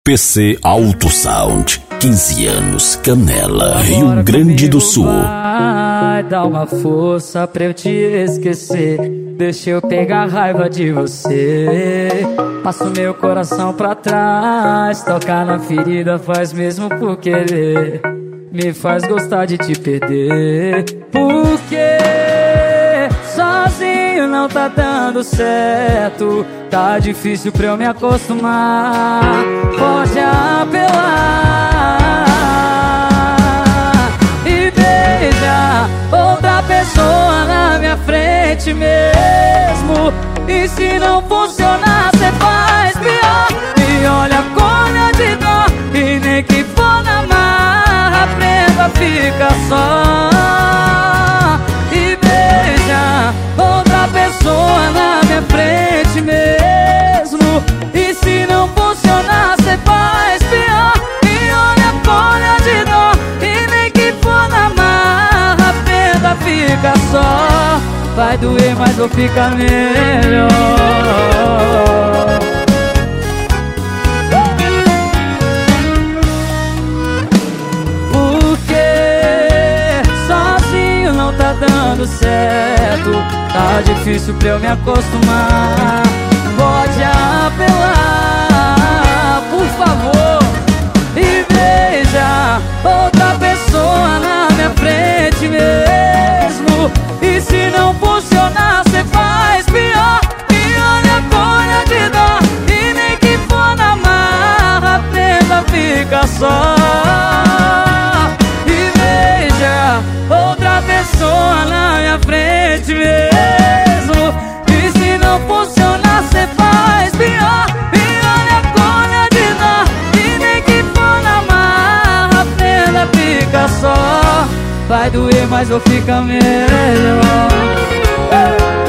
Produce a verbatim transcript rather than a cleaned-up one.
P C Auto Sound, quinze anos, Canela, Rio Grande do Sul. Vai dar uma força pra eu te esquecer. Deixa eu pegar raiva de você. Passo meu coração pra trás. Tocar na ferida faz mesmo por querer. Me faz gostar de te perder. Porque sozinho não tá dando certo. Tá difícil pra eu me acostumar. Pode apelar e beija outra pessoa na minha frente mesmo. E se não funcionar, cê faz pior. E olha com olhar de dó. E nem que for na marra, aprenda a ficar só. E beija outra pessoa na minha frente mesmo. E se não funcionar, cê faz pior. E olha com olhar de dó. E nem que for na marra, aprenda a ficar só. Vai doer, mas vou ficar melhor. Porque sozinho não tá dando certo. Tá difícil pra eu me acostumar. Pode apelar, por favor, e beija outra pessoa na minha frente mesmo. E se não funcionar, cê faz pior. E olha com olhar de dó. E nem que for na marra, aprenda a ficar só. E beija outra pessoa na minha frente mesmo. E se não funcionar, cê faz pior. E olha com olhar de dó. E nem que for na marra, aprenda a ficar só. Vai doer, mas vou ficar melhor.